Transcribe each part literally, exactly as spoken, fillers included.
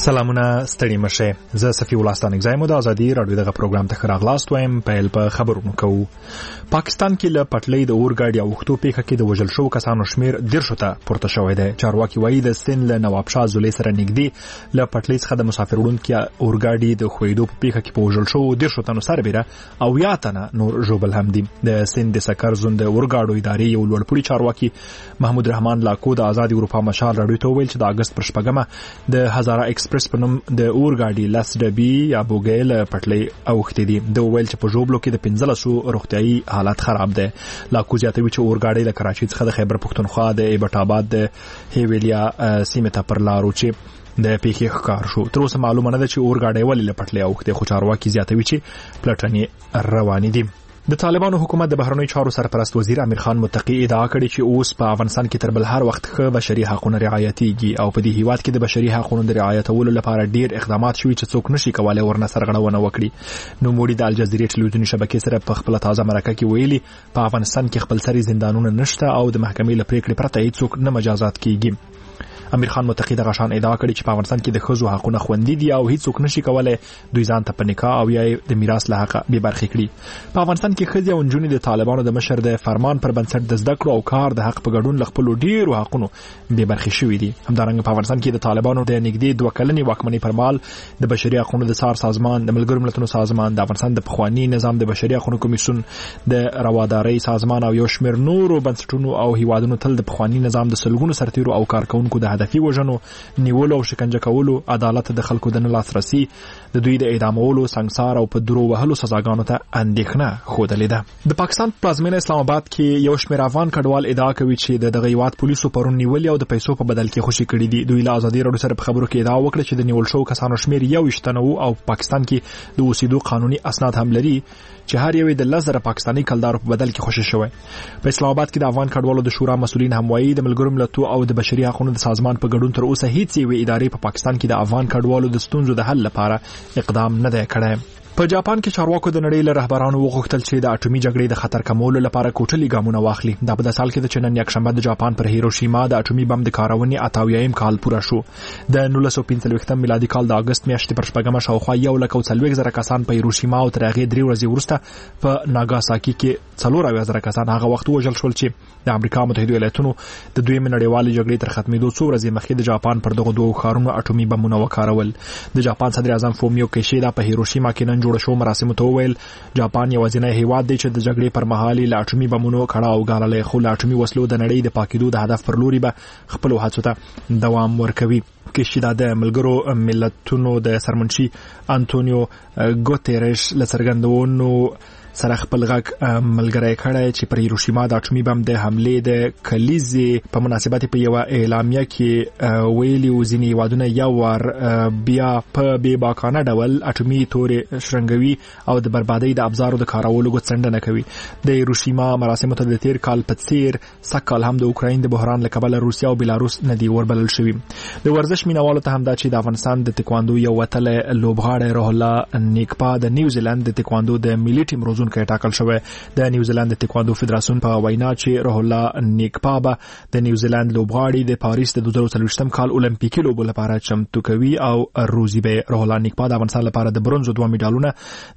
سلامونه ستړي مشه زه صفي الله ستانک زایم د ازادي رادیو دغه پروګرام ته راغلاست وایم په په خبرونو کوو. پاکستان کې له پټلۍ د اورګاډي او وختو پیښه کې د وژل شو کسانو شمیر ډیر شو ته پورته شوی دی. چارواکي وایي د سند له نواب شاه زولي سره نږدې له پټلۍ څخه د مسافر وړونکو اورګاډي د خویدو په پیښه کې په وژل شو ډیر شو ته سربېره او یا تنه نور جوبل هم دي. د سند د سکر زوند اورګاډو ادارې یو لوړپوړي چارواکي محمود رحمان لاکو د آزادي اروپا مشال رادیو ته ویل چې د اگست پر شپږمه د هزاره ایکسپریس په نوم د اورګاډي لاس ډبي یا بوګیل پټلۍ اوختې دي. د ویل چې په جوبلو کې د پنځلس روغتيایي حالت خراب ده. لاکو زیاتوي چې اورګاډي له کراچي څخه د خیبر پختونخوا د ایبټ آباد د هیویلیا سیمه ته پر لارو چې د پیښې ښکار شو. تر اوسه معلومه نه ده چې اورګاډي ولې له پټلۍ اوختې، خو چارواکي زیاتوي چې پلټنې روانې دي. د طالبانو حکومت د بهرنیو چارو سرپرست وزیر امیر خان متقی ادعا کړې چې اوس په افغانستان کې تر بل هر وخت ښه بشري حقوقونه رعایتېږي او په دې هیواد کې د بشري حقوقو د رعایتولو لپاره ډیر اقدامات شوي چې څوک نشي کولای ورنه سرغړونه وکړي. نو موړي د الجزیرې ټلویزیوني شبکې سره په خپل تازه مرکه کې ویلي په افغانستان کې خپل سري زندانونه نشته او د محکمې له پریکړې پرته هیڅوک نه مجازات کیږي. امیر خان متقی د غشان ادعا کړې چې په افغانستان کې د ښځو حقوقونه خوندي دي او هیڅوک نشي کولای دوی ځان ته په نکاح او یا د میراث له حق به برخې کړي. په افغانستان کې ښځې او نجونې د طالبانو د مشر د فرمان پر بنسټ د زده کړو او کار د حق په ګډون له خپل ډیرو حقوقو به برخې شوي دي. همدارنګه په افغانستان کې د طالبانو د نږدې دوه کلنې واکمنۍ پر مهال د بشري حقوقو د سار سازمان، د ملګرو ملتونو سازمان، د افغانستان د پخوانی نظام د بشري حقوقو کمیسیون، د روادارۍ سازمان او یو شمېر نورو بنسټونو او هیوادونو تل د پخوانی نظام د سلګونو سرتیرو او کارکونکو د هدفي وژنو، نیولو او شکنجه کولو، عدالت د خلکو د نه لاسرسي، د دوی د اعدامولو، سنگسار او په درو وهلو سزاګانو ته اندېښنه ښودلې ده. د پاکستان پلازمینه اسلام آباد کې یو شمېر افغان کډوال ادعا کوي چې د دغه هیواد پولیسو پرون نیولې او د پیسو په بدل کې خوشي کړي دي. دوی له ازادي رادیو سره په خبرو کې ادعا وکړه چې د نیول شو کسانو شمېر یو ویشتنه او پاکستان کې د اوسېدو قانوني اسناد هم لري چې هر یو د لزر پاکستاني کلدارو په بدل کې خوشي شوی. په اسلام آباد کې د افغان کډوالو د شورا مسؤلین هم وایي د ملګرو ملتونو او د بشري حقوقو د سازمان په ګډون تر اوسه هیڅ یوې ادارې په پاکستان کې د افغان کډوالو د ستونزو د حل لپاره اقدام نه دی کړی. په جاپان کې چارواکو د نړۍ له رهبرانو وغوښتل چې د اټومي جګړې د خطر کمولو لپاره کوټلي ګامونه واخلي. دا په داسې حال کې د چې نن یکشنبه د جاپان پر هیروشیما د اټومي بم د کارونې اتاویایم کال پوره شو. د نولس سوه پنځه ویشتم میلادي کال د اگست میاشتې پر شپږمه شاوخوا یو لک او څلوېښت زره کسان په هیروشیما او تر هغې درې ورځې وروسته په ناګاساکي کې څلور اویا زره کسان هغه وخت وژل شول چې د امریکا متحده ایالاتونو د دویمې نړیوالې جګړې تر ختمېدو څو ورځې مخکې د جاپان پر دغو دوو ښارونو اټومي بمونه وکارول. د جاپان صدر اعظم فومیو کیشیدا په هیروشیما کې نن جوړ شو مراسمو ویل جاپان یوازینی هیواد دی چې د جګړې پر مهال له اټومي بمونو کړه او ګاللې، خو له اټومي وسلو د نړۍ د پاکیدو د هدف پر لوري به خپل هڅو ته دوام ورکوي. کې چې د ملګرو ملتونو د سرمنشي انټونیو ګوتيريش لڅرګندونو سره خپل غږ ملګری کړی چې پر هیروشیما د اټومي بم د حملې د کلیزې په مناسبت په یو اعلامیه کې ویلي و ځینې هیوادونه یو وار بیا په بې باکانه ډول اټومي تورې شرنګوي او د بربادۍ د ابزارو د کارولو څنډنه کوي. د هیروشیما مراسمو ته د تیر کال په څیر سږ هم د اوکراین د بحران له کبله روسیا او بیلاروس نه دی وربلل شوي. د ورزش مینوالو ته هم دا چې د افغانستان د تکواندو یو وتلی لوبغاړی روح الله نیکپا د نیوزیلند د تکواندو د ملي ټیم روزون کې ټاکل شوی. د نیوزیلند د تکواندو فدراسیون په وینا چې روح الله نیکپا به د نیوزیلند لوبغاړي د پاریس د دوه زره څلوېښتم کال اولمپیکي لوبو لپاره چمتو کوي او روزي به. روح الله نیکپا د افغانستان لپاره د برونز دوه میډالونه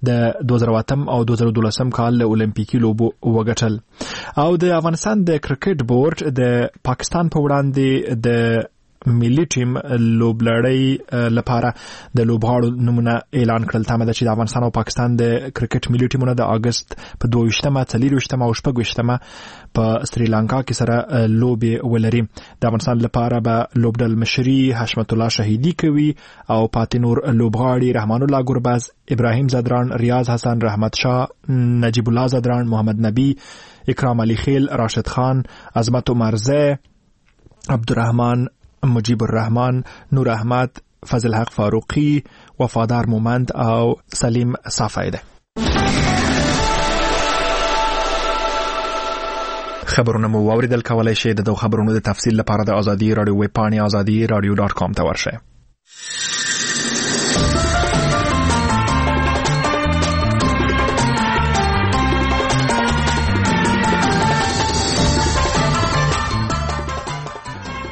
د دوه زره اتم او دوه زره دولسم کال له اولمپیکي لوبو وګټل. او د افغانستان د کرکټ بورډ د پاکستان په وړاندې د ملي ټیم لوبلړۍ لپاره د لوبغاړو نومونه اعلان کړل. تمه ده چې د افغانستان او پاکستان د کرکټ ملي ټیمونه د اگست په دوه ویشتمه، څلور ویشتمه او شپږ ویشتمه په سریلانکا کې سره لوبې ولري. د افغانستان لپاره به لوبډل مشري حشمت الله شهیدي کوي او پاتې نور لوبغاړي رحمان الله ګرباز، ابراهیم زدران، ریاض حسن، رحمت شاه، نجیب الله زدران، محمد نبی، اکرام علی خیل، راشد خان، عظمت عمرزه، عبدالرحمن، مجیب الرحمن، نور احمد، فضل حق فاروقی، وفادار مومند او سلیم صافی ده. خبرونه مو واوریدل، کولای شئ د خبرونو د تفصیل لپاره د ازادي رادیو ویب پاڼې ازادي رادیو ډاټ کام ته ورشئ.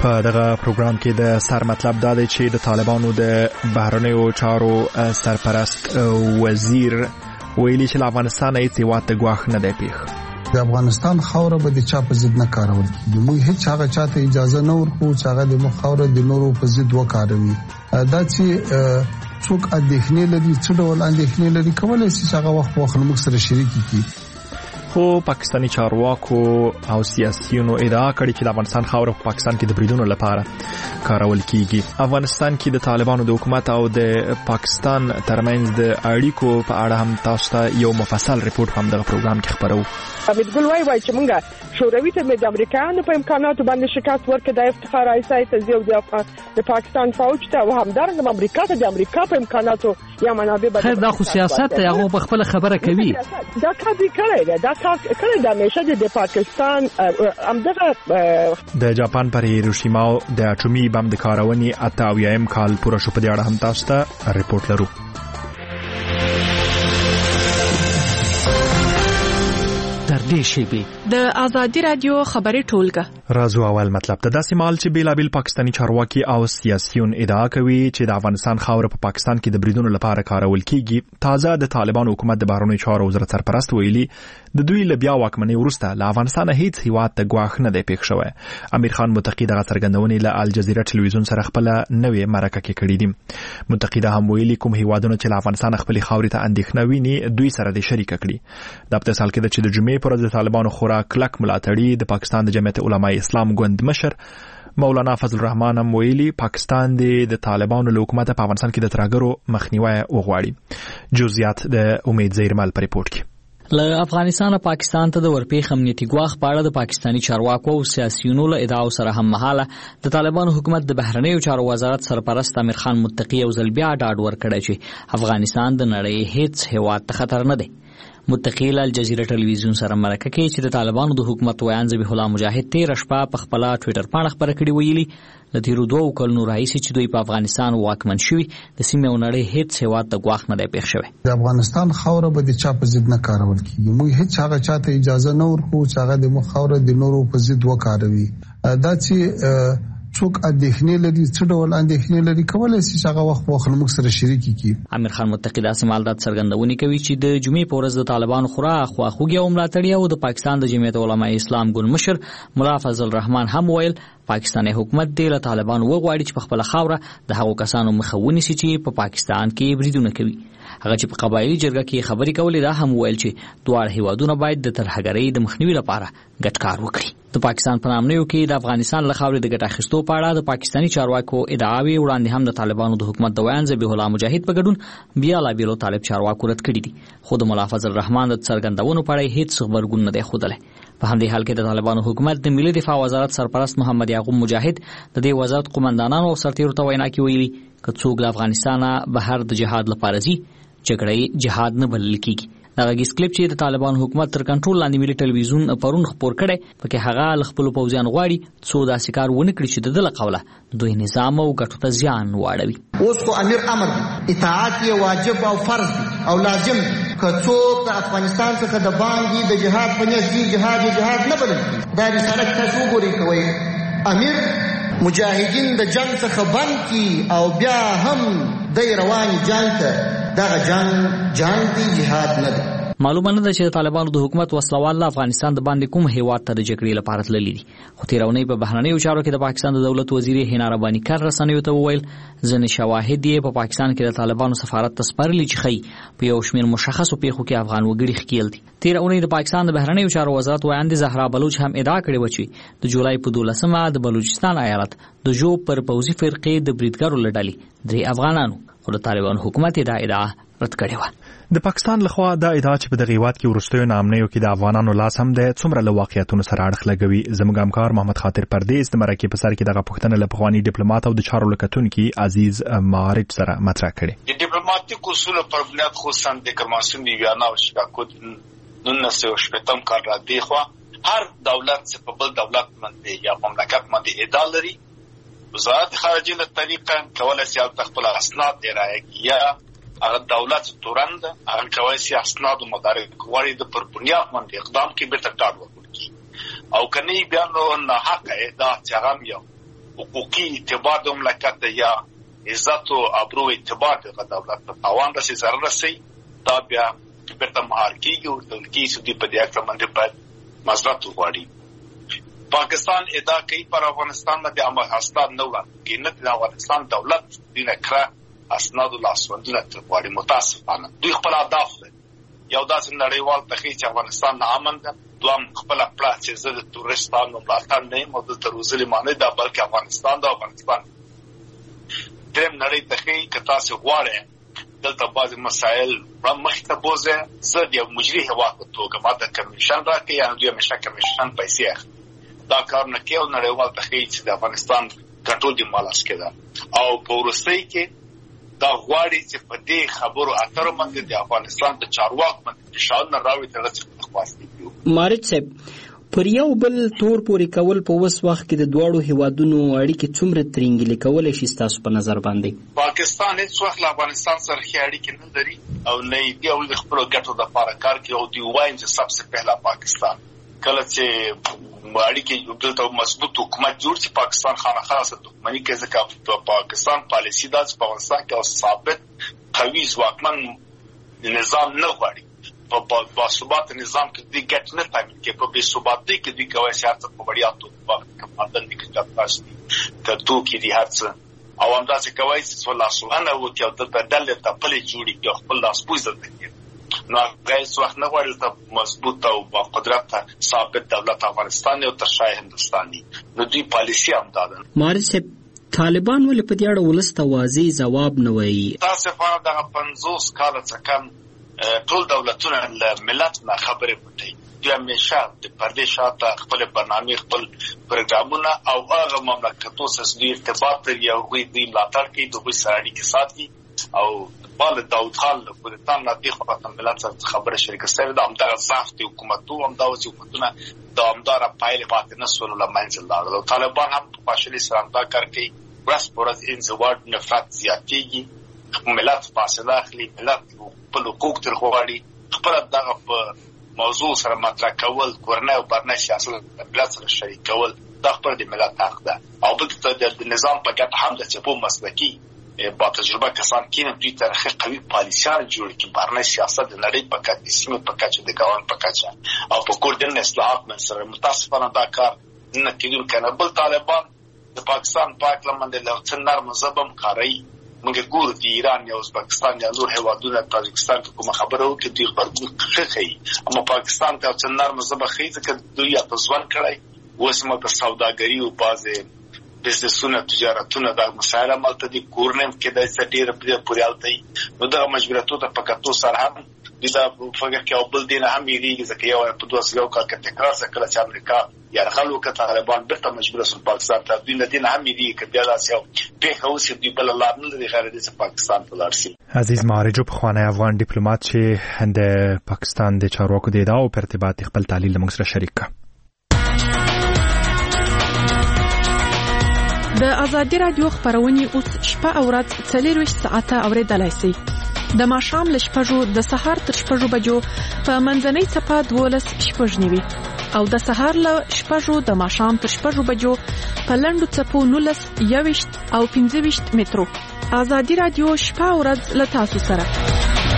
په دغه پروګرام کې د سر مطلب دا دی چې د طالبانو د بهرنیو چارو سرپرست وزیر ویلي چې له افغانستان هیڅ هیواد ته ګواښ نه دی پیښ. د افغانستان خاوره به د چا په ضد نه کارول کیږي. موږ هیڅ هغه چاته اجازه نه ورکوو چې هغه د موږ خاوره د نورو په ضد وکاروي. دا چې څوک اندېښنې لري څه ډول اندېښنې لري کولای شي چې هغه وخت وخت موږ سره شریک کړي. خو پاکستاني چارواکو او سیاسيونو ادعا کړې چې د افغانستان خاوره په پاکستان کې د بریدونو لپاره کارول کیږي. افغانستان کې د طالبانو د حکومت او د پاکستان ترمنځ د اړیکو په اړه هم تاسو ته یو مفصل ریپورت هم دغه پروګرام کې خبرو. حمید ګل وایي وایي چې موږ شوروي ته د امریکایانو په امکاناتو باندې شکست ورکړ د افتخار ایسای ته زیو د پاکستان فوج ته او همدارنګه امریکا ته د امریکا په امکاناتو یا منابع بدل. خیر دا خو سیاست ته هغه په خپل خبره کوي. دا کار دی کړی دا کړی د همیشه د پاکستان همدغه د جاپان پر هیروشیما د اټومي بم د کارونې اته اویایم کال پوره شو. په دې اړه هم تاسو ته ریپورت لرو. د آزادی رادیو خبري ټولګه رازو اول مطلب ته داسې مال چې بیلابل پاکستاني چارواکي او سیاسيون ادعا کوي چې د افغانستان خاوره په پاکستان کې د بریدونو لپاره کارول کیږي. تازه د طالبانو حکومت د بهرنیو چارو وزارت سرپرست ویلي د دوی له بیا واکمنۍ وروسته له افغانستان هیڅ هیواد ته ګواښ نه دی پیښ شوی. امیر خان متقی دغه څرګندونې له الجزیره ټلویزیون سره خپل نوې مرکه کې کړې دي. متقی دا هم ویلي کوم هیوادونه چې له افغانستان خپل خاورې ته اندېښنه ویني دوی سره د شریک کړي. د په مثال کې د چې د جمعې پر ورځ د طالبانو خورا کلک ملاتړي د پاکستان د جمعیت علماء اسلام ګوند مشر مولانا فضل الرحمن هم ویلي پاکستان د طالبانو له حکومت په افغانستان کې د ترهګرو مخنیوي وغواړي. جزئیات د امید زیرمل پر ریپورت کې. له افغانستان او پاکستان ته د ورپېښ امنیتي ګواښ په اړه د پاکستاني چارواکو او سیاسيونو له ادعاو سره هم مهاله د طالبانو حکومت د بهرنیو چارو وزارت سرپرست امیر خان متقی او ځل بیا ډاډ ورکړی چې افغانستان د نړۍ هیڅ هیواد ته خطر نه دی. متقی له الجزیره ټلویزیون سره مرکه کې چې د طالبانو د حکومت ویان ذبیح الله مجاهد تیر شپه په خپل ټوئیټر باندې خبره کړې ویلي د تیرو دوه کلونو راهیسې چې دوی په افغانستان واکمن شوي د سیمې او نړۍ هیڅ هیواد ته ګواښ نه دی پیښ شوی. د افغانستان خاوره به د چا په ضد نه کارول کیږي. موږ هیڅ هغه چاته اجازه نه ورکوو چې هغه د موږ خاوره د نورو په ضد وکاروي. دا چې څوک اندېښنې لري څه ډول اندېښنې لري کولای شي چې هغه وخت وخت موږ سره شریک کړي. امیر خان متقی داسې مالدات څرګندونې کوي چې د جمعې په ورځ د طالبانو خورا خواخوږي او ملاتړي او د پاکستان د جمعیت علماء اسلام ګوند مشر مولا فضل الرحمن هم ویل پاکستاني حکومت د طالبانو وغواړي چې په خپل خاوره د هغو کسانو مخه ونیسي چې په پاکستان کې بریدونه کوي. هغه چې په قبایلی جرګه کې خبرې کولې دا هم ویل چې دواړه هیوادونه باید د ترهګرۍ د مخنیوي لپاره ګډ کار وکړي. د پاکستان په نامنیو کې د افغانستان له خاورې د ګټه اخیستو په اړه د پاکستاني چارواکو ادعاوې وړاندې هم د طالبانو د حکومت د ویان ذبیح الله مجاهد په ګډون بیا لا بیلو طالب چارواکو رد کړي دي. خو د مولا فضل الرحمن د څرګندونو په اړه هیڅ خبرګون نه دی ښودلی. په همدې حال کې د طالبانو حکومت د ملي دفاع وزارت سرپرست محمد یعقوب مجاهد د دې وزارت قومندانانو او سرتیرو ته وینا کې ویلي که څوک له افغانستانه بهر د جهاد لپاره ځي جګړه جهاد نه بلل کیږي. دا غږیز کلیپ چې د طالبان حکومت تر کنټرول لاندې ملي ټلویزیون پرون خپور کړي پکې هغه ل خپل پوځیان غواړي څو داسې کار ونه کړي چې د دله قوله دوی نظام او ګټو ته زیان واړوي. اوس خو امیر امر اطاعت یې واجب او فرض او لازم که څوک د افغانستان څخه د باندې د جهاد په نیت کې جهاد جهاد نه بلل کیږي. دا رسالت تاسو وګورئ کوي امیر مجاهدین د جنگ څخه بند کی او بیا هم د رواني جنگ ته دغه جنگ جنگ دی جهاد نه دی. معلومه نه ده چې د طالبانو د حکومت وسلوال له افغانستان د باندې کوم هیواد ته د جګړې لپاره تللي دي. خو تېرونی په بهرنیو چارو کې د پاکستان د دولت وزیر هینا رباني کار رسنیو ته وویل ځینې شواهد یې په پاکستان کې د طالبانو سفارت ته سپارلي چې ښیي په یو شمېر مشخصو پیښو کې افغان وګړي ښکیل دي. تېرونی د پاکستان د بهرنیو چارو وزارت ویاندې زهرا بلوچ هم ادعا کړې وه چې د جولای په دولسمه د بلوچستان ایالت د ژوب پر پوځي فرقې د بریدګرو له ډلې درې افغانانو خو د طالبانو حکومت دا ادعا رد کړې وه. د پاکستان لخوا دا ادعا چې په دغه هیواد کې وروستیو نامنیو کې د افغانانو لاس هم د څومره له واقعیتونو سره اړخ لګوي. زموږ همکار محمد خاطر پردیس د مرکې په سر کې دغه پوښتنه له پخواني ډیپلوماټ او د چارو لکتونکي عزیز معارف سره مطرح کړې. د ډیپلوماټیک اصولو پر بنیاد خصوصا د کرماسون دی ویانا او شکایت نن سه شپږم کار را دی خو هر دولت چې په بل دولت باندې یا مملکت باندې ادعا لري وزارت خارجه له طریقه کولای شي خپل اسناد ارائه یا هغه دولت تورند هغه کوي چې اسناد او مدارک غوړي د پر بنیاد باندې اقدام کې به تکړه وکړي او کني بیا نو نه حق دا څنګه یو حقوقي اعتبار د مملکت یا عزت او ابرو اعتبار د دولت په تاوان رسي ضرر رسي دا بیا بیرته مهار کیږي او د کیسو دی په دې اړه باندې باید معذرت وغواړي. پاکستان ادعا کوي پر افغانستان باندې عمل حساب نه وکړي نه د افغانستان دولت دینه کړه اسناد لاسوندونه غواړي. متاسفانه دوی خپل اهداف یو داسې نړیوال تخیل چې افغانستان امن ده، دوام خپل پلا چې زه د تورستانو ملاتړ نه یم او د تروزلي معنی دا بلکې افغانستان د افغانستان دریم نړۍ تخیل که تاسو غواړئ دلته بعض مسائل را مخته بوزه زه د یو مجري هیواد په توګه ما د کمیشن راکړي یا دوی همیشه کمیشن پیسې اخلي دا کار نه کوي او نړیوال تخیل چې د افغانستان کنټرول دی مالاس کېده او په وروستۍ کې دا غواړي چې په دې خبرو اترو باندې د افغانستان د چارواکو باندې فشار نه راوړي تر څو خلاص کیږي. مارج صاحب پر یو بل تور پوري کول په وس وخت کې د دوړو هیوادونو اړیکې څومره ترنګلې کولای شي تاسو په نظر باندې؟ پاکستان هیڅ وخت له افغانستان سره ښه اړیکې نه لري او نه دی او د خپل ګټو لپاره کار کوي او دی وایم چې سبسه پهلا پاکستان کله چې اړیکې دلته مضبوط حکومت جوړ چې پاکستان خامخا سره دښمني کوي ځکه په پاکستان پالیسي دا چې په افغانستان کې او ثابت قوي ځواکمن نظام نه غواړي په باثبات نظام کې د ګټ نه تامین کې په بې ثباتۍ کې د کوي سیاست په وړیا توګه مدن کې تاسو ته توګه دي هرڅه او هم دا چې کوي چې والله سبحانه و تعالی د بدل ته پلي جوړي او خپل لاس پوزل دي نو غیر وخت نه غواړي ته مضبوط او با قدرت ثابت دولت افغانستان او ترشای هندستاني نو دوی پالیسی هم دادن. مارج طالبان ولې په دې اړه ولسته واضح جواب نه وایي؟ تاسو په دغه پنځوس کال څخه کم ټول دولتونه له ملت نه خبرې پټي دوی همیشه د پردې شاته خپل برنامه خپل پروګرامونه او هغه مملکتونو سره د ارتباط لري او دوی ملاتړ کوي دوی سره اړیکې ساتي او بال داود خان له کوتان نه دی خو په ملت سره خبره شریک سره د امدار ضعف د حکومتو هم دا وځي حکومتونه د امدار پایله پاتې نه سول له منځل لاغله طالبان هم په فاشلی سره دا کار کوي ورس پرز انزواد نفرت زیاتېږي ملت فاصله اخلي ملت په حقوق تر غواړي خپل دغه په موضوع سره مطرح کول کورنۍ او برنامه سیاست ملت سره شریک کول د خپل د ملت حق ده او د نظام په ګټه هم د چپو مسلکی با تجربه کسان کینه دوی ترخی قوی پالیسیان جوړ کی برنامه سیاست د نړۍ په کچه سیمه په کچه د ګاون په کچه او په کوردن اصلاحات من سره متاسفانه دا کار نه کیدل کنه بل طالبان د پاکستان پاک لمنده له څنګه مذهبم کاری موږ ګور دی ایران یا ازبکستان یا نور هیوادونه تاجکستان کوم خبره وکړي دوی خبرګون خخي اما پاکستان ته څنګه مذهب خېځه ک دوی تاسو ځوان کړای وسمه په سوداګری او بازه بزنسونه تجارتونه د مسایل مالته دي کورنم کې د سټیر په پوریالتي نو د مجبوراتو ته پکاتو سره هم د فکر کې او بل دین هم یې ځکه یو په دوه سلو کا کې تکرار سره چې امریکا یا خلکو کې طالبان برته مجبور سول پاکستان ته دین دین هم یې کې بیا داسې په هوس دی بل الله نه لري غیر د پاکستان په لارسي. عزیز مارجو په خوانه افغان ډیپلوماټ چې د پاکستان د چارواکو د ادعا او په ارتباط خپل تحلیل موږ سره شریک کړ. د آزادي رادیو خبرونه اوس شپه او ورځ څلور ساعته اوریدلای شئ. د ماښام له شپږو د سهار تر شپږو بجو په منځنۍ صفه دولس شپږ نیوي او د سهار له شپږو د ماښام تر شپږو بجو په لنډو صفو نولس یويشت او پنځه ویشت مترو. آزادي رادیو شپه او ورځ له تاسو سره.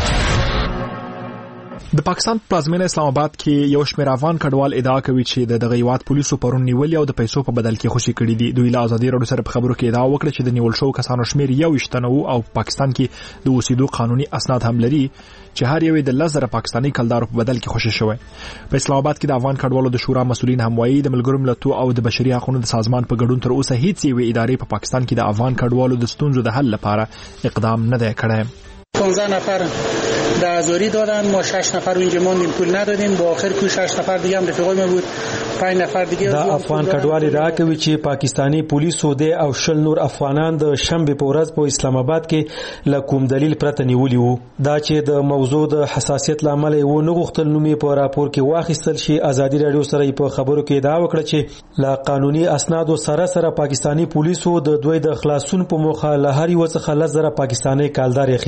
د پاکستان پلازمینه اسلام آباد کې یو شمېر افغان کډوال ادعا کوي چې د دغه هیواد پولیسو پرون نیولې او د پیسو په بدل کې خوشي کړي دي. دوی له آزادي رادیو سره په خبرو کې ادعا وکړه چې د نیول شو کسانو شمېر یو ویشت او پاکستان کې د اوسېدو قانوني اسناد هم لري چې هر یو د لزر پاکستاني کلدارو په بدل کې خوشي شوی. په اسلام آباد کې د افغان کډوالو د شورا مسؤلین هم وایي د ملګرو ملتونو او د بشري حقوقو د سازمان په ګډون تر اوسه هیڅ یوې ادارې په پاکستان کې د افغان کډوالو د ستونزو د حل لپاره اقدام نه دی کړی. پانزده نفر در ازاری دادن، ما شش نفر اونجا ماندیم پول ندادیم، با آخر کوی شش نفر دیگه هم رفیقای ما بود، پنج نفر دیگه دا افغان کډوال را کوي چې پاکستانی پولیسو د او شل نور افغانان د شنبه په ورځ په اسلام آباد کې له کوم دلیل پرته نیولي وو. دا چې د موضوع د حساسیت لامل و نه غوښتل نومې په راپور کې واخیستل شي. آزادي رادیو سره په خبرو کې دا وکړه چې لا قانوني اسنادو سره سره پاکستانی پولیسو د دوی د خلاصون په موخه له هر یو څخه لزر پاکستانی کالدار اخیستي دي.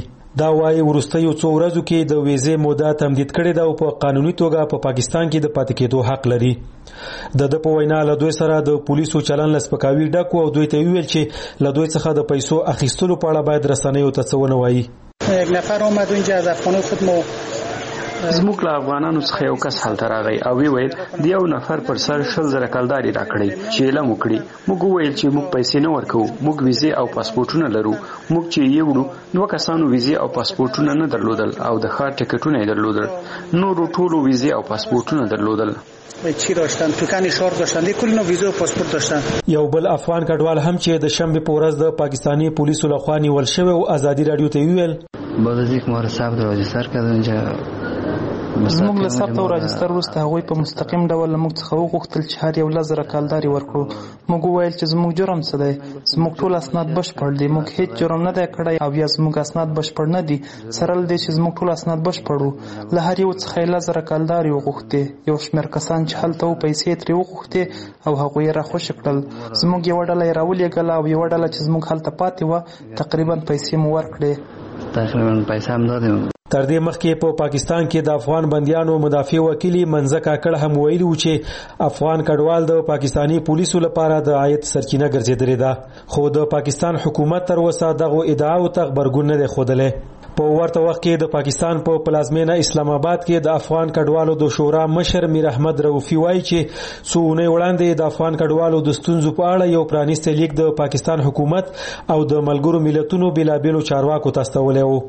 دا وايي ورستیو څو ورځو کې د ویزې موده تمدید کړې ده او په قانوني توګه په پا پاکستان کې د پاتې کېدو حق لري. د د په وینا له دوی سره د پولیسو چلن لسپکاوي ډکو او دوی ته ویل چې له دوی څخه د پیسو اخیستلو په اړه باید رسنیو ته څه ونه وایي. یک نفر اومد اونجا از افغانو خود مو زموږ له افغانانو څخه یو کس هلته راغی او وی ویل د یو نفر پر سر شل زره کلداري راکړي چې اعلان وکړي. موږ وویل چې موږ پیسې نه ورکوو، موږ ویزې او پاسپورټونه لرو. موږ چې یې وړو دوه کسانو ویزې او پاسپورټونه نه درلودل او د ښار ټکټونه یې درلودل. نورو ټولو ویزې او پاسپورټونه درلودل. چی داشتن توکانی شهر داشتن دی کلینو ویزا و پاسپورت داشتن. یو بل افغان کډوال هم چې د شنبه په ورځ د پاکستانی پولیسو لخوا نیول شوی او ازادي رادیو ته ویل بعد از یک ماه ثبت و راجستر کردن اینجا زموږ له ثبت او راجستر وروسته هغوی په مستقیم ډول موږ څخه وغوښتل چې هر یو لزر کالداري ورکړو. موږ وویل چې زموږ جرم څه دی، زموږ ټول اسناد بشپړ دي، موږ هیڅ جرم نه دی کړی او یا زموږ اسناد بشپړ نه دي. سره له دې چې زموږ ټول اسناد بشپړ وو، له هر یو څخه لزر کالداري وغوښتې. یو شمېر کسان چې هلته وو پیسې ترې وغوښتې او هغوی یې راخوشي کړل. زموږ یوه ډله یې راولېږله او یوه ډله چې زموږ هلته پاتې وه تقریبا پیسې مو ورکړې. تقریبا پیسې هم دادیم. تر دې مخکې په پا پاکستان کې د افغان بندیانو مدافع وکیل منځه کاکړ هم ویلي و چې افغان کډوال د پاکستانی پولیسو لپاره د عاید سرچینه ګرځېدلې ده، خو د پاکستان حکومت تر اوسه دغه ادعاو ته غبرګون نه دی ښودلی. په ورته وخت کې د پاکستان په پلازمینه اسلام آباد کې د افغان کډوالو د شورا مشر میر احمد رؤفي وایي چې څو اونۍ وړاندې د افغان کډوالو د ستونزو په اړه یو پرانیستی لیک د پاکستان حکومت او د ملګرو ملتونو بېلابېلو چارواکو ته استولی و.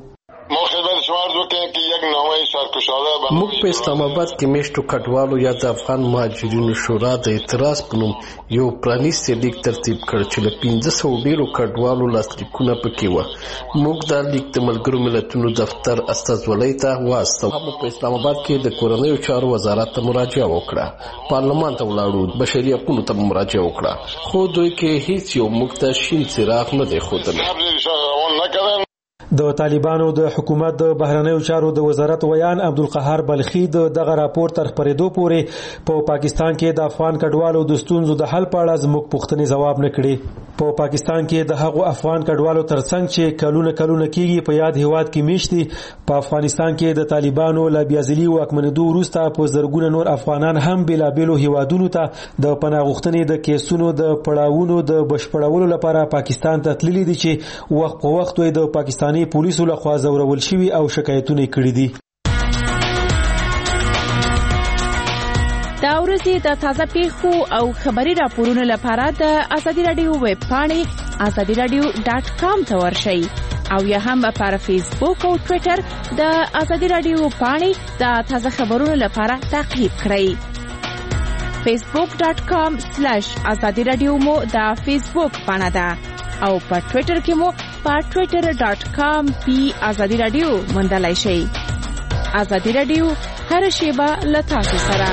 موږ په اسلام آباد کې میشتو کډوالو یا د افغان مهاجرینو شورا د اعتراض په نوم یو پرانیستی لیک ترتیب کړ چې له پنځه سوه ډیرو کډوالو لاسلیکونه پکې وو. موږ دا لیک د ملګرو ملتونو دفتر استازولۍ ته واستو. موږ په اسلام آباد کې د کورنیو چارو وزارت ته مراجعه وکړه، پارلمان ته ولاړو، بشري حقوقو ته مراجعه وکړه، خو دوی کې هیڅ یو موږ ته شین څراغ نه دی ښودلی. د طالبانو د حکومت د بهرنیو چارو د وزارت ویان عبدالقهار بلخي د دغه راپور تر خپرېدو پورې په پاکستان کې د افغان کډوالو د ستونزو د حل په اړه زموږ پوښتنې ځواب نه کړي. په پاکستان کې د هغو افغان کډوالو ترڅنګ چې کلونه کلونه کېږي په یاد هیواد کې میشت دي، په افغانستان کې د طالبانو له بیازلي واکمنېدو وروسته په زرګونه نور افغانان هم بېلابېلو هیوادونو ته د پناه غوښتنې د کیسونو د پړاوونو د بشپړولو لپاره پاکستان ته تللي دي چې وخت په وخت د پاکستاني پولیسو لخوا زورول شوي او شکایتونه کړي دي. دا ورځې د تازه پیښو او خبري راپورونو لپاره د ازادي رادیو ویب پاڼې ازادي رادیو ډاټ کام ته ورشئ او یا هم پر فیسبوک او ټوئیټر د ازادي رادیو پاڼې د تازه خبرونو لپاره تعقیب کړئ. فیسبوک ډاټ کام سلیش ازادي رادیو مو د فیسبوک پاڼه ده او په ټوئیټر کې مو په ټوئیټر ډاټ کام پی ازادي رادیو موندلای شئ. ازادي رادیو هر شیبه له تاسو سره.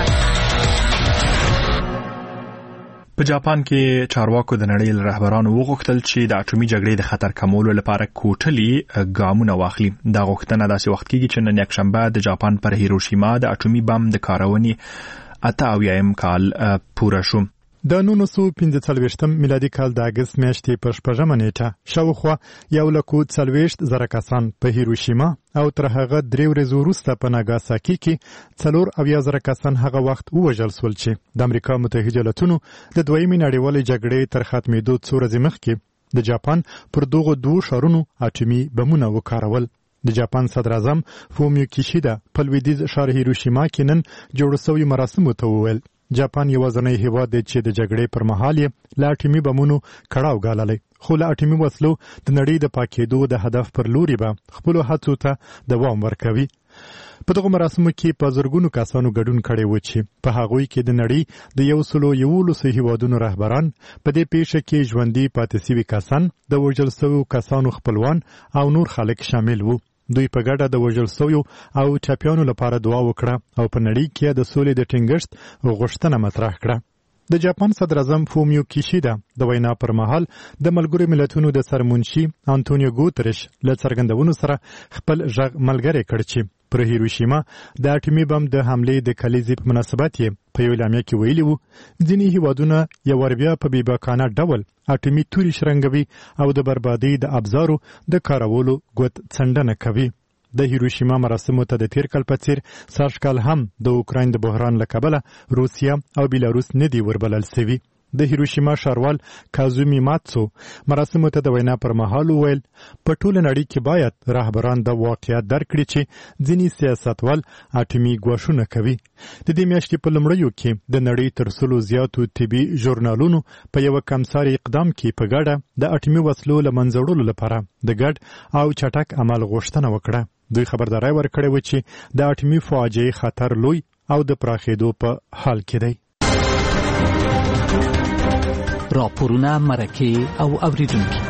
په جاپان کې چارواکو د نړۍ رهبرانو وغوښتل چې د اټومي جګړې د خطر کمولو لپاره کوټلي ګامونه واخلي. دا غوښتنه داسې وخت کېږي چې نن یکشنبه د جاپان پر هیروشیما د اټومي بم د کارونې اته اویایم کال پوره شو. د نولس سوه پنځه څلوېښتم میلادي کال د اګست میاشتې په شپږمه نیټه شاوخوا یو لکو څلوېښت زره کسان په هیروشیما او تر هغه درې ورځې وروسته په ناګاساکي کې څلور اویا زره کسان هغه وخت ووژل سول چې د امریکا متحده ایالتونو د دویمې نړیوالې جګړې تر ختمېدو څو ورځې مخکې د جاپان پر دغو دوو ښارونو اټومي بمونه وکارول. د جاپان صدر اعظم فومیو کیشیدا په لویدیځ ښار هیروشیما کې نن جوړ شوي مراسمو ته وویل جاپان یوازینی هیواد دی چې د جګړې پر مهال یې له اټومي بمونو کړاو ګاللی، خو له اټومي وسلو د نړۍ د پاکېدو د هدف پر لوري به خپلو هڅو ته دوام ورکوي. په دغو مراسمو کې په زرګونو کسانو ګډون کړی و چې په هغوی کې د نړۍ د یو سلو یولسو هیوادونو رهبران، په دې پیښه کې ژوندي پاتې سوي کسان، د وژل سویو کسانو خپلوان او نور خلک شامل وو. دوی په ګډه د وژل سویو او ټپیانو لپاره دعا وکړه او په نړۍ کې د سولې د ټینګښت غوښتنه مطرح کړه. د جاپان صدر اعظم فومیو کیشیدا د وینا پر مهال د ملګرو ملتونو د سرمنشي انټونیو ګوتریش له څرګندونو سره خپل غږ ملګری کړ چې پر هیروشیما د اټومي بم د حملې د کلیزې په مناسبت یې په یو اعلامیه کې ویلي وو ځینې هیوادونه یو ور بیا په بیباکانه ډول اټومي توري شرنګوي او د بربادي د ابزارو د کارولو ګوت څنډنه کوي. د هیروشیما مراسمو ته د تیر کال په څیر سږکال هم د اوکراین د بحران له کبله روسیا او بیلاروس نه دي وربلل سوي. د هیروشیما ښاروال کازومی ماتسو مراسمو ته د وینا پر مهال وویل په ټوله نړۍ کې باید رهبران د واقعیت درک کړي چې ځینې سیاستوال اټومي ګواښونه کوي. د دې میاشتې په لومړیو کې د نړۍ تر سلو زیاتو طبي ژورنالونو په یوه کمساري اقدام کې په ګډه د اټومي وسلو له منځه وړلو لپاره د ګډ او چټک عمل غوښتنه وکړه. دوی خبرداري ورکړې وه چې د اټومي فاجعې خطر لوی او د پراخېدو په حال کې دی. راپورونه مرکه او اوریدونکي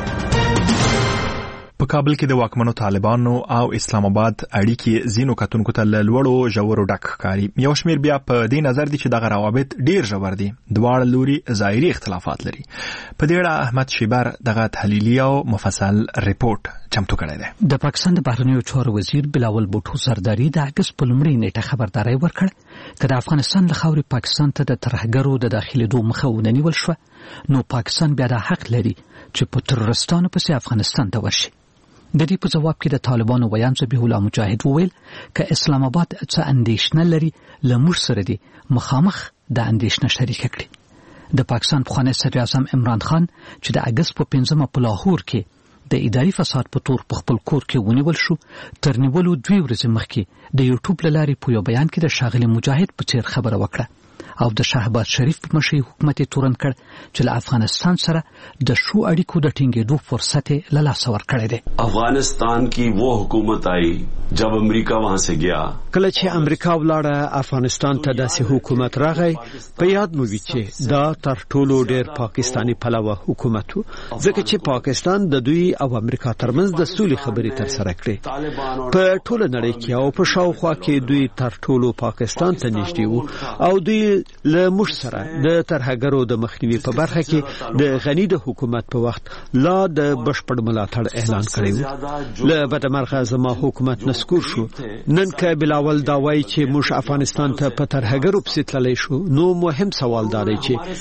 په کابل کې د واکمنو طالبانو او اسلام آباد اړیکې زینو کتونکو ته له لوړو ژورو ډک ښکاري. یو شمېر بیا په دې نظر دي چې دغه روابط ډېر ژور دي. دواړه لوري ظاهري اختلافات لري. په دې اړه احمد شیبر دغه تحلیلي او مفصل ریپورت چمتو کړی دی. د پاکستان د بهرنیو چارو وزیر بلاول بوټو زرداری د اګست په لومړۍ نیټه خبرداری ورکړ چې د افغانستان له خاورې پاکستان ته د ترهګرو د داخلېدو مخه ونیول شوه نو پاکستان بیا د حق لري چې په ترورستانو پسې افغانستان ته ورشي. د دې په جواب کې د طالبانو ویان ذبیح الله مجاهد وویل که اسلام آباد څه اندېښنه لري له موږ سره دي مخامخ د اندېښنه شریکه کړي. د پاکستان پخوانی صدر اعظم عمران خان چې د اګست په پنځمه په لاهور کې د اداري فساد په تور په خپل کور کې ونیول شو تر نیولو دوی ورځې مخکې د یوټیوب له لارې په یو بیان کې د ښاغلي مجاهد په څیر خبره وکړه او د شهباز شریف په مشرۍ حکومت یې تورن کړ چې له افغانستان سره د شو اړیکو د ټینګېدو فرصت یې له لاسه ورکړی دی. افغانستان کی وہ حکومت آئی جب امریکا وہاں سے گیا. کله چې امریکا ولاړه افغانستان ته داسې حکومت راغی په یاد مو وي چې دا تر ټولو ډېر پاکستاني پلوه حکومت و ځکه چې پاکستان د دوی او امریکا ترمنځ د سولې خبرې ترسره کړې. په ټوله نړۍ کې او په شاوخوا کې دوی تر ټولو پاکستان ته نږدې وو او دوی له موږ سره د ترهګرو د مخنیوي په برخه کې د غنی د حکومت په وخت لا د بشپړ ملاتړ اعلان کړی و. له بدمرغه زما حکومت نسکور شو. نن که بلاول دا وایي چې موږ افغانستان ته په ترهګرو پسې تللی شو نو مهم سوال دا دی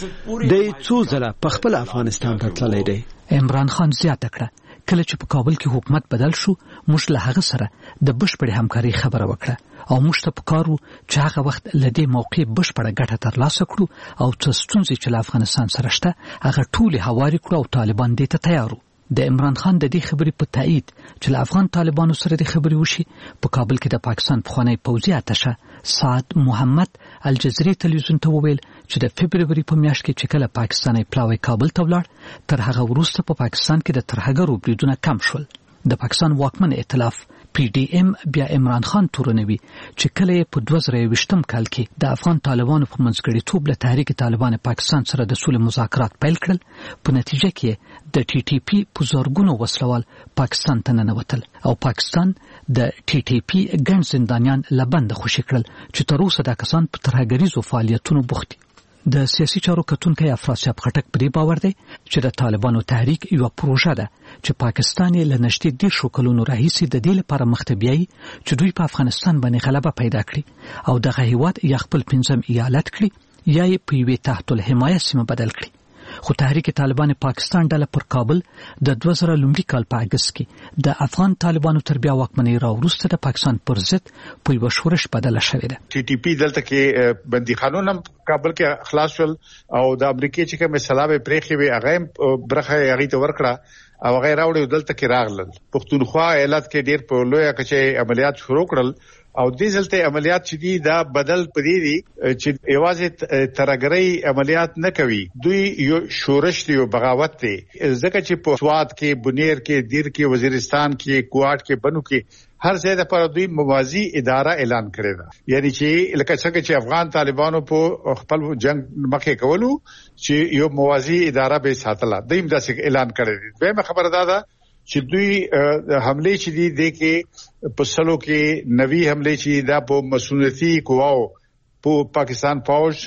چې دی څو ځله په خپل افغانستان ته تللی دی. عمران خان زیاته کړه کله چې په کابل کې حکومت بدل شو موږ له هغه سره د بشپړې همکارۍ خبره وکړه او موږ ته پکار وو چې هغه وخت له دې موقع بشپړه ګټه ترلاسه کړو او څه ستونزې چې له افغانستان سره شته هغه ټولې هوارې کړو او طالبان دې ته تیار وو. د عمران خان د دې خبرې په تایید چې له افغان طالبانو سره د خبرې وشي په کابل کې د پاکستان پخوانی پوځي اتشه سعد محمد الجزیرې تلویزیون ته وویل چې د فبروري په میاشت کې چې کله پاکستاني پلاوی کابل ته ولاړ تر هغه وروسته په پاکستان کې د ترهګرو بریدونه کم شول. د پاکستان واکمن ائتلاف پی ډی ایم بیا عمران خان تورنوي چې کله په دوه زره یوویشتم کال کې د افغان طالبانو په منځګړیتوب له تحریک طالبان پاکستان سره د سولې مذاکرات پیل کړل په نتیجه کې د ټي ټي پی په زورګونو وسلوال پاکستان ته ننوتل او پاکستان د ټي ټي پی ګڼ زندانیان له بنده خوشي کړل چې تر اوسه دا کسان په ترهګریزو فعالیتونو بوخت دي. د سیاسي چارو کتونکی افراسیاب خټک پرې باور دی چې د طالبانو تحریک یو پروژه ده چې پاکستان یې له نږدې دیرشو کلونو راهیسې د دې لپاره مخته بیایي چې دوی په افغانستان باندې غلبه پیدا کړي او دغه هیواد یا خپل پنځم ایالت کړي یا یې په یوې تحت الحمایه سیمه بدل کړي. خو تحریک طالبان پاکستان ډله پر کابل د دوه زره لومړي کال په اګست کې د افغان طالبانو تر بیا واکمنۍ راوروسته د پاکستان پر ضد په یوه شورش بدله شوې ده. ټي ټي پی دلته کې بندیخانونه کابل کې خلاص شول او د امریکای چې کوم سلابه پرېخي وي هغه برخه هغه ته ورکړه او غیر راوړي دلته کې راغلل. پښتونخوا ایالت کې ډېر په لوی کچې عملیات شروع کړل او دې ځلته عملیات چې دي دا بدل پدې دي چې یوازې ترګرۍ عملیات نه کوي دوی یو شورش دی او بغاوت دی ځکه چې په سواد کې بنیر کې دیر کې وزیرستان کې کوټ کې بنو کې هر ځای د پر دوی موازی اداره اعلان کړی دا یعنی چې لکه څنګه چې افغان طالبانو په خپل جنگ مخې کولو چې یو موازی اداره به ساتله دیم داسې اعلان کړی دی. به خبره ده چې دوی حمله چې دي د کې په سلو کې نوي حمله چې دا په مسؤلیتي قواو په پاکستان فوج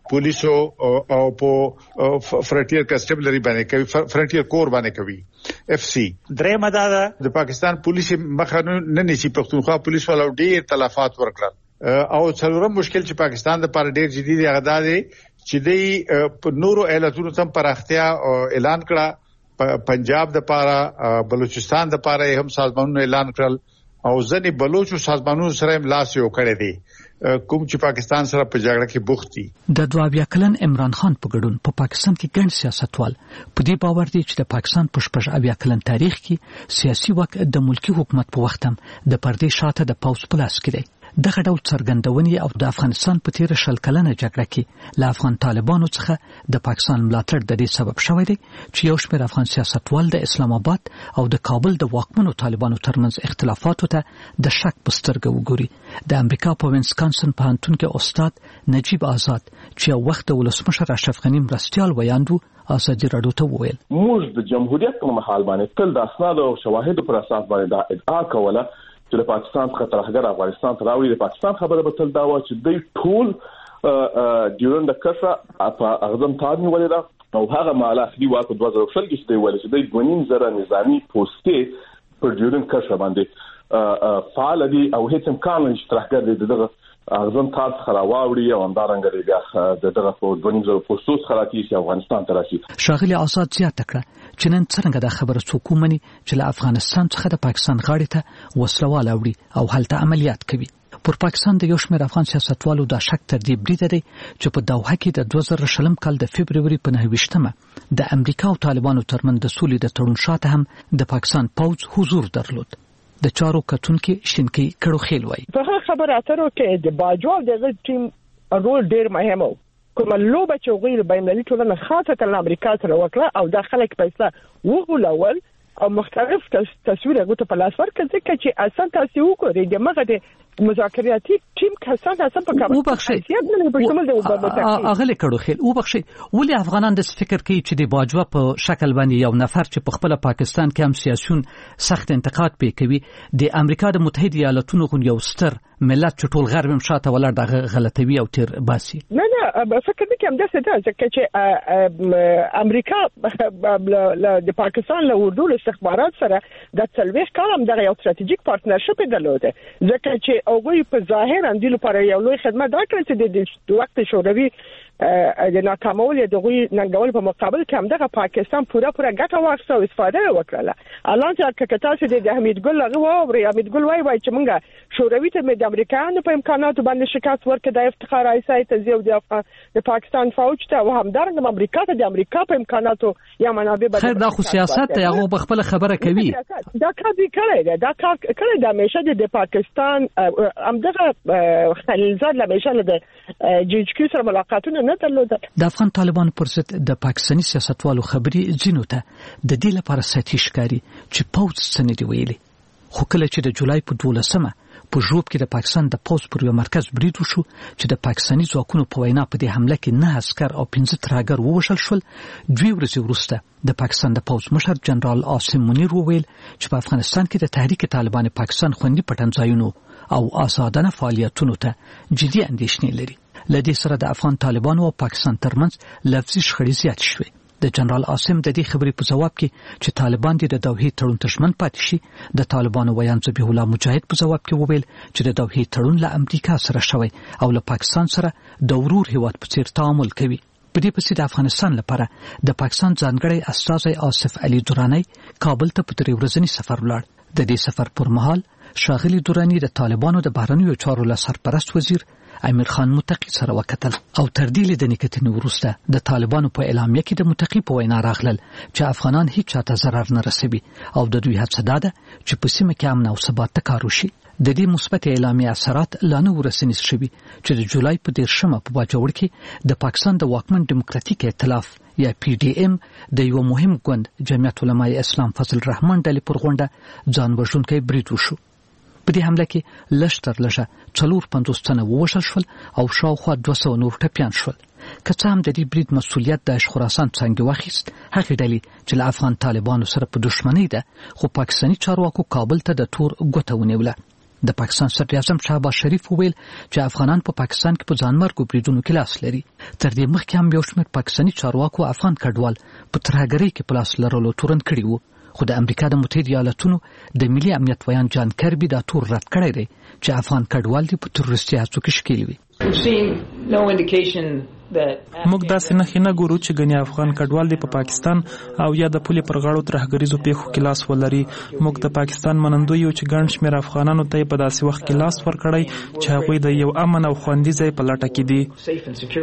پولیسو او په فرنټیر کانسټیبلری باندې کوي فرنټیر کور باندې کوي اف سی درې مدار د پاکستان پولیس مخه نه نشي پښتونخوا پولیس ولو ډیر تلفات ورکړل او څلورم مشکل چې پاکستان د پر ډیر جدي دی هغه دی چې د په نورو ایالتونو تم پراختیا اعلان کړه پنجاب د پاره بلوچستان د پاره هم سازمانونو اعلان کړل او ځنې بلوچو سازمانونو سره هم لاس یو کړی دی کوم چې پاکستان سره په جګړه کې بوخت دي. د دوه اویا کلن عمران خان په ګډون په پاکستان کې ګڼ سیاستوال په دې باور دي چې د پاکستان په شپږ اویا کلن تاریخ کې سیاسي واک د ملکی حکومت په وخت هم د پردې شاته د پوز په لاس کې دی. دغه ډول څرګندونې او د افغانستان په تیر شل کلنه جګړه کې له افغان طالبانو څخه د پاکستان ملاتړ د دې سبب شوی دی چې یو شمېر افغان سیاستوال د اسلام آباد او د کابل د واکمنو طالبانو ترمنځ اختلافاتو ته د شک په سترګه وګوري. د امریکا په وینسکانسن پوهنتون کې استاد نجیب آزاد چې یو وخت د ولسمشر اشرف غني مرستیال ویاندو ازادي راډیو ته وویل موږ د جمهوریت په محل باندې تل د اسناد او شواهد پر اساس باندې دا ادعا کوله چې د پاکستان څخه ترهګر افغانستان ته راوړي. د پاکستان خبره به تل دا و چې دوی ټول ډیورنډ کرښه په اعظم تار نیولې ده او هغه مالا خدي واکو دوه زره شل کې دوی ولې چې دوی دوه نیم زره نظامی پوسټې پر ډیورنډ کرښه باندې فعال دي او هیڅ امکان نشته ترهګر دي دغه اعظم تار څخه راوړي او همدارنګه دی بیا دغه په دوه نیم زره پوسټو څخه راځي افغانستان ته راشي. شاغلي آزاد زیاته کړه چې نن څنګه د خبره څوک ومني چې له افغانستان څخه د پاکستان غاړې ته وسلوال اوړي او هلته عملیات کوي. پر پاکستان د یو شمېر افغان سیاستوالو دا شک تر دې بریده دی چې په دوحه کې د دوه زره شلم کال د فبرवरी په نهه ویشتمه د امریکا او طالبانو ترمنځ د سولې د تړون شاته هم د پاکستان پوځ حضور درلود. د چارو کتونکو شینکی کړو خېل وای په خبره اترو کې د باجوال د ټیم رول ډیر مهم و کوم لوبه چې غیر بینالمللي ټولنه خاصه د امریکا سره وکړه او د خلک پیسې وغولول او مختلف تصویر هغه ته په لاس ورکړ ځکه چې اصل تاسو وګورئ د مغه د مذاکراتي ټیم کسان اصل په کابل اغله کړو خېل او بخشي ولې افغانان د فکر کوي چې د باجوه په شکل باندې یو نفر چې په خپل پاکستان کې هم سیاسيون سخت انتقاد پې کوي د امریکا د متحده ایالاتونو غو یو ستر ملت چې ټول غرب مشاته ولر د غلطوي او تیر باسي. نه نه فکر دې کوم داسې ده ځکه چې امریکا د پاکستان له اردو استخبارات سره د تلويخ کالم دغه یو ستراتیژیک پارتنرشپ درلوده ځکه چې اوغوی په ظاهر اندیل لپاره یو لوی خدمت دا کړی چې د وخت شوروي د ناکامول د غوي ننګول په مقابل کې هم دغه پاکستان پوره پوره ګټه واخیسته او استفاده وکړه. الان چې کتاسو د حمید ګل هغه او حمید ګل وای وای چې مونږه شوروي ته د امریکایانو په امکاناتو باندې شکایت ورکړ د افتخار ایسای ته زیو د پاکستان فوج ته او همدارنګه امریکا ته د امریکا په امکاناتو یا منابع بدل خیر دا خو سیاست ته هغه خپل خبره کوي دا کار دی کړی دا کار کړی د همیشه د پاکستان همدغه خلیلزاد همیشه د جی ایچ کیو سره ملاقاتونه د افغان طالبانو پر ضد د پاکستاني سیاستوالو خبري ځینو ته د دې لپاره ساتي ښکاری چې پوز څنګه دی ویلي خو کله چې د جولای په دولسمه په جوب کې د پاکستان د پوز پر یو مرکز برید وشو چې د پاکستاني ځواکونو په وینا په دې حمله کې نه عسكر او پنځه ترهګر ووژل شول. دوی ورځې وروسته د پاکستان د پوز مشر جنرال عاصم منیر وویل چې په افغانستان کې د تحریک طالبان پاکستان خوندي پټنځایونو او آزادانه فعالیتونو ته جدي اندېښنې لري. لدې سره د افغان طالبانو او پاکستان ترمنځ لفظي شخړې زیات شوې. د جنرال عاصم د دې خبرې په جواب کې چې طالبان د دوحې تړون ته ژمن پاتې شي د طالبانو ویان ذبیح الله مجاهد په جواب کې وویل چې د دوحې تړون له امریکا سره شوی او له پاکستان سره د ورور هیواد په څیر تعامل کوي. په دې پسې د افغانستان لپاره د پاکستان ځانګړی استازی آصف علي دورانی کابل ته په درې ورځني سفر ولاړ. د دې سفر پر مهال شاغلي دورانی د طالبانو د بهرنیو چارو له سرپرست وزیر امیر خان متقی سره وکتل او تر دې لیدنې کتنې وروسته د طالبانو په اعلامیه کې د متقی په وینا راغلل چې افغانان هیڅ چاته ضرر نه رسوي او د دوی هڅه ده چې په سیمه کې امن او ثبات ته کار وشي. د دې مثبت اعلامیه اثرات لا نه ورسېنې شوي چې د جولای په دیرشمه په باجوړ کې د پاکستان د واکمن ډیموکراتیک ائتلاف یا پی ډی ایم د یو مهم ګوند جمعیت علماء اسلام فضل الرحمن ډلې پر غونډه ځان وژونکی برید وشو. په دې حمله کې لشتر لشه څلور پنځوس تنه ووژل شول او شاوخوا دوه سوه نور ټپیان شول. که څه هم د دې برید مسؤلیت د خراسان څنګه واخیست هغه ډلې چې له افغان طالبانو سره په دښمنۍ ده خو پاکستاني چارواکو کابل ته د تور ګوته ونیوله. د پاکستان صدر اعظم شهباز شریف وویل چې افغانان په پا پاکستان کې په ځانمرګو بریدونو کې لاس لري. تر دې مخکې هم یو شمېر پاکستاني چارواکو افغان کډوال په ترهګرۍ کې په لاس لرلو تورن کړي وو، خو د امریکا د متحده ایالاتونو د ملي امنیت ویان جان کربي دا تور رد کړی دی چې افغان کډوال دي په تروریستي هڅو کې ښکېل وي. موږ داسې نښې نه ګورو چې ګنې افغان کډوال دی په پا پاکستان او یا د پولې پر غاړو ترهګریزو پیښو کې لاس ولري. موږ د پاکستان منندوی یو چې ګڼ شمېر افغانانو ته په داسې وخت کې لاس ورکړی چې هغوی د یو امن او خوندي ځای په لټه کې دي.